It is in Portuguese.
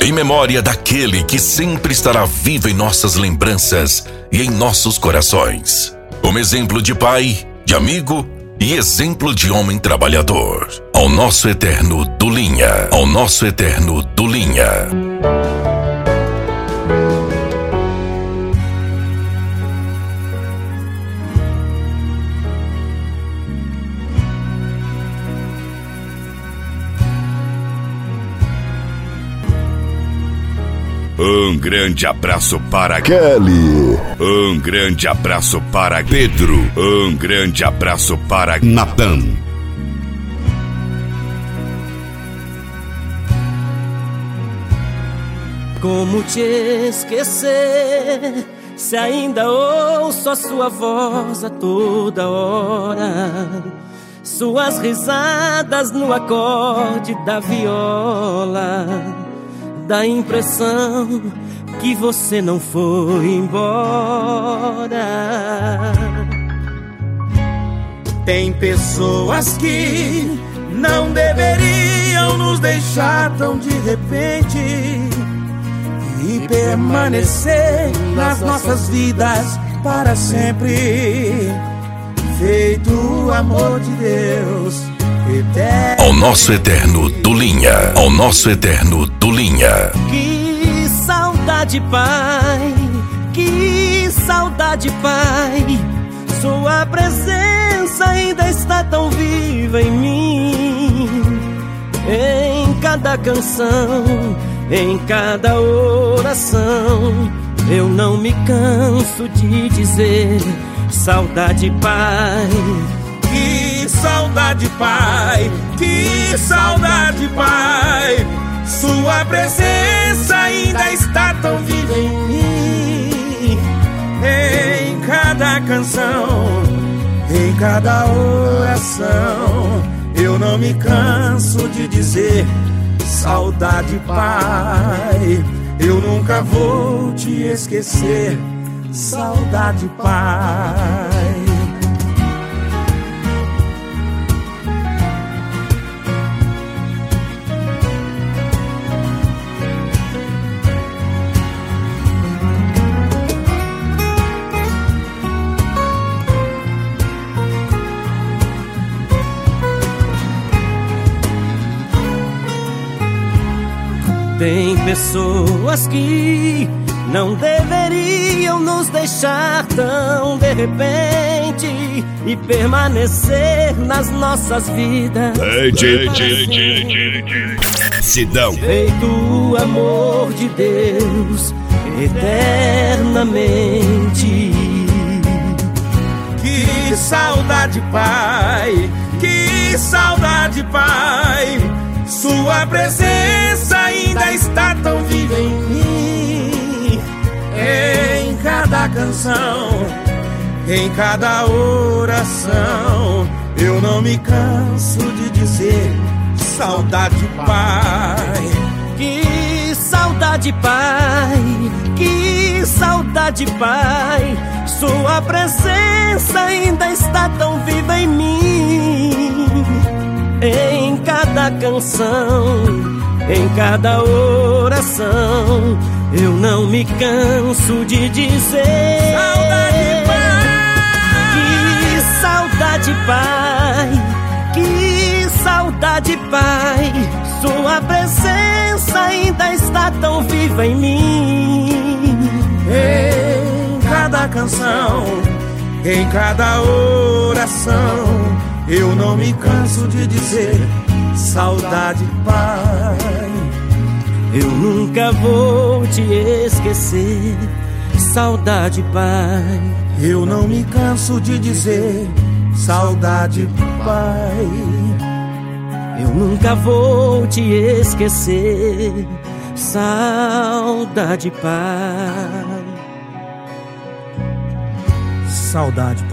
em memória daquele que sempre estará vivo em nossas lembranças e em nossos corações. Como exemplo de pai, de amigo e exemplo de homem trabalhador. Ao nosso eterno Dulinha. Ao nosso eterno Dulinha. Um grande abraço para Kelly. Um grande abraço para Pedro. Um grande abraço para Natan. Como te esquecer, se ainda ouço a sua voz a toda hora, suas risadas no acorde da viola. Dá a impressão que você não foi embora. Tem pessoas que não deveriam nos deixar tão de repente e permanecer nas nossas vidas para sempre, feito o amor de Deus eterno. Ao nosso eterno Dulinha. Ao nosso eterno Dulinha. Que saudade, pai. Que saudade, pai. Sua presença ainda está tão viva em mim. Em cada canção, em cada oração, eu não me canso de dizer: saudade, pai. Que saudade, pai. Que saudade, pai. Sua presença ainda está tão viva em mim. Em cada canção, em cada oração, eu não me canso de dizer: saudade, pai. Eu nunca vou te esquecer. Saudade, pai. Tem pessoas que não deveriam nos deixar tão de repente e permanecer nas nossas vidas, Sidão. feito o amor de Deus eternamente. Que saudade, pai. Que saudade, pai. Sua presença ainda está tão viva em mim. Em cada canção, em cada oração, eu não me canso de dizer: saudade, pai. Que saudade, pai. Que saudade, pai. Sua presença ainda está tão viva em mim. Em cada canção, em cada oração, eu não me canso de dizer: saudade, pai. que saudade, pai. Que saudade, pai. Sua presença ainda está tão viva em mim. Em cada canção, em cada oração, eu não me canso de dizer: saudade, pai. Eu nunca vou te esquecer. Saudade, pai. Eu não me canso de dizer: saudade, pai. Eu nunca vou te esquecer. Saudade, pai. Saudade, pai.